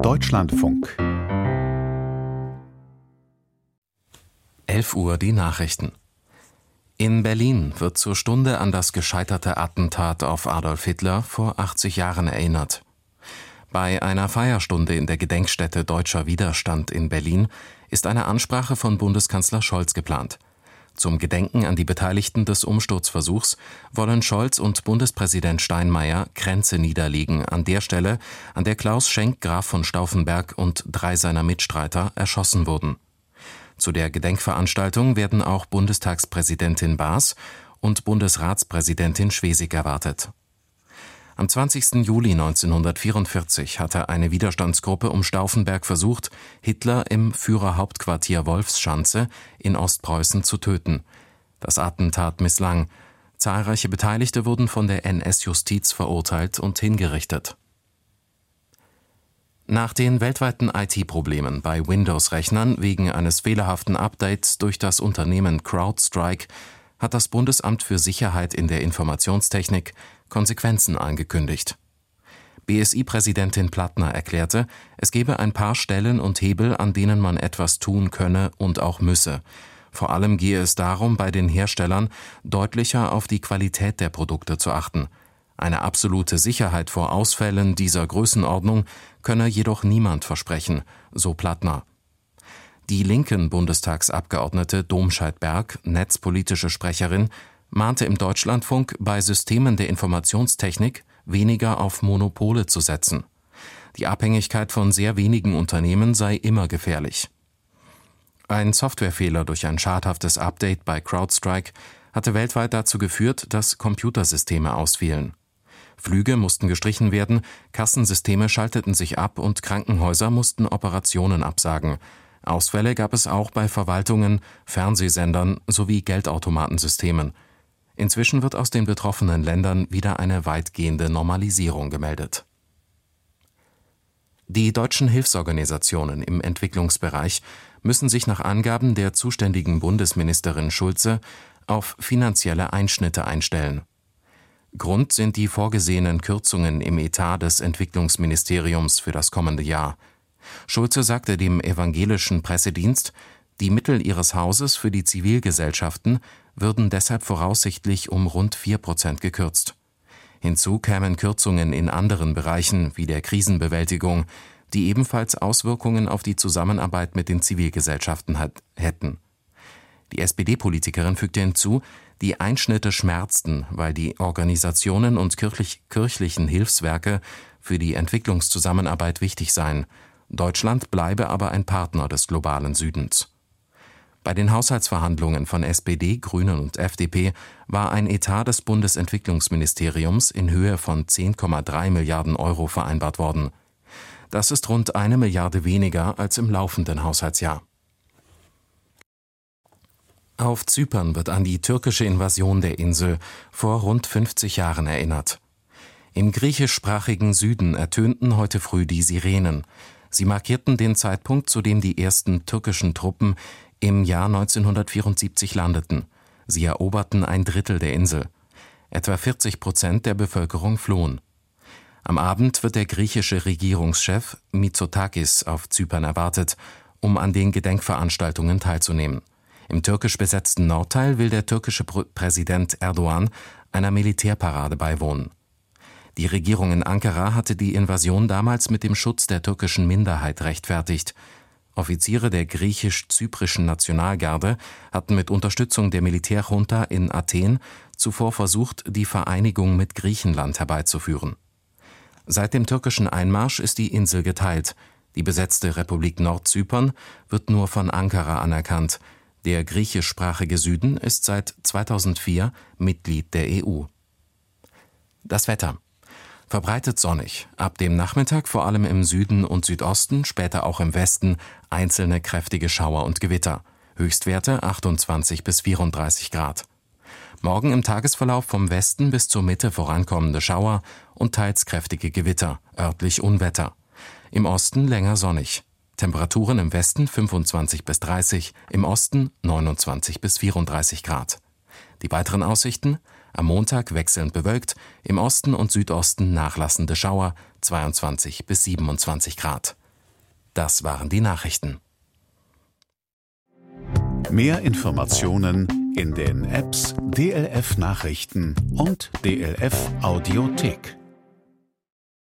Deutschlandfunk. 11 Uhr die Nachrichten. In Berlin wird zur Stunde an das gescheiterte Attentat auf Adolf Hitler vor 80 Jahren erinnert. Bei einer Feierstunde in der Gedenkstätte Deutscher Widerstand in Berlin ist eine Ansprache von Bundeskanzler Scholz geplant. Zum Gedenken an die Beteiligten des Umsturzversuchs wollen Scholz und Bundespräsident Steinmeier Kränze niederlegen an der Stelle, an der Klaus Schenk Graf von Stauffenberg und 3 seiner Mitstreiter erschossen wurden. Zu der Gedenkveranstaltung werden auch Bundestagspräsidentin Baas und Bundesratspräsidentin Schwesig erwartet. Am 20. Juli 1944 hatte eine Widerstandsgruppe um Stauffenberg versucht, Hitler im Führerhauptquartier Wolfschanze in Ostpreußen zu töten. Das Attentat misslang. Zahlreiche Beteiligte wurden von der NS-Justiz verurteilt und hingerichtet. Nach den weltweiten IT-Problemen bei Windows-Rechnern wegen eines fehlerhaften Updates durch das Unternehmen CrowdStrike hat das Bundesamt für Sicherheit in der Informationstechnik Konsequenzen angekündigt. BSI-Präsidentin Plattner erklärte, es gebe ein paar Stellen und Hebel, an denen man etwas tun könne und auch müsse. Vor allem gehe es darum, bei den Herstellern deutlicher auf die Qualität der Produkte zu achten. Eine absolute Sicherheit vor Ausfällen dieser Größenordnung könne jedoch niemand versprechen, so Plattner. Die linken Bundestagsabgeordnete Domscheit-Berg, netzpolitische Sprecherin, mahnte im Deutschlandfunk, bei Systemen der Informationstechnik weniger auf Monopole zu setzen. Die Abhängigkeit von sehr wenigen Unternehmen sei immer gefährlich. Ein Softwarefehler durch ein schadhaftes Update bei CrowdStrike hatte weltweit dazu geführt, dass Computersysteme ausfielen. Flüge mussten gestrichen werden, Kassensysteme schalteten sich ab und Krankenhäuser mussten Operationen absagen. Ausfälle gab es auch bei Verwaltungen, Fernsehsendern sowie Geldautomatensystemen. Inzwischen wird aus den betroffenen Ländern wieder eine weitgehende Normalisierung gemeldet. Die deutschen Hilfsorganisationen im Entwicklungsbereich müssen sich nach Angaben der zuständigen Bundesministerin Schulze auf finanzielle Einschnitte einstellen. Grund sind die vorgesehenen Kürzungen im Etat des Entwicklungsministeriums für das kommende Jahr. Schulze sagte dem evangelischen Pressedienst, die Mittel ihres Hauses für die Zivilgesellschaften würden deshalb voraussichtlich um rund 4% gekürzt. Hinzu kämen Kürzungen in anderen Bereichen wie der Krisenbewältigung, die ebenfalls Auswirkungen auf die Zusammenarbeit mit den Zivilgesellschaften hätten. Die SPD-Politikerin fügte hinzu, die Einschnitte schmerzten, weil die Organisationen und kirchlichen Hilfswerke für die Entwicklungszusammenarbeit wichtig seien. Deutschland bleibe aber ein Partner des globalen Südens. Bei den Haushaltsverhandlungen von SPD, Grünen und FDP war ein Etat des Bundesentwicklungsministeriums in Höhe von 10,3 Milliarden Euro vereinbart worden. Das ist rund 1 Milliarde weniger als im laufenden Haushaltsjahr. Auf Zypern wird an die türkische Invasion der Insel vor rund 50 Jahren erinnert. Im griechischsprachigen Süden ertönten heute früh die Sirenen. Sie markierten den Zeitpunkt, zu dem die ersten türkischen Truppen im Jahr 1974 landeten. Sie eroberten 1/3 der Insel. Etwa 40% der Bevölkerung flohen. Am Abend wird der griechische Regierungschef Mitsotakis auf Zypern erwartet, um an den Gedenkveranstaltungen teilzunehmen. Im türkisch besetzten Nordteil will der türkische Präsident Erdogan einer Militärparade beiwohnen. Die Regierung in Ankara hatte die Invasion damals mit dem Schutz der türkischen Minderheit rechtfertigt. Offiziere der griechisch-zyprischen Nationalgarde hatten mit Unterstützung der Militärjunta in Athen zuvor versucht, die Vereinigung mit Griechenland herbeizuführen. Seit dem türkischen Einmarsch ist die Insel geteilt. Die besetzte Republik Nordzypern wird nur von Ankara anerkannt. Der griechischsprachige Süden ist seit 2004 Mitglied der EU. Das Wetter. Verbreitet sonnig, ab dem Nachmittag vor allem im Süden und Südosten, später auch im Westen einzelne kräftige Schauer und Gewitter. Höchstwerte 28 bis 34 Grad. Morgen im Tagesverlauf vom Westen bis zur Mitte vorankommende Schauer und teils kräftige Gewitter, örtlich Unwetter. Im Osten länger sonnig. Temperaturen im Westen 25 bis 30, im Osten 29 bis 34 Grad. Die weiteren Aussichten: am Montag wechselnd bewölkt, im Osten und Südosten nachlassende Schauer, 22 bis 27 Grad. Das waren die Nachrichten. Mehr Informationen in den Apps DLF Nachrichten und DLF Audiothek.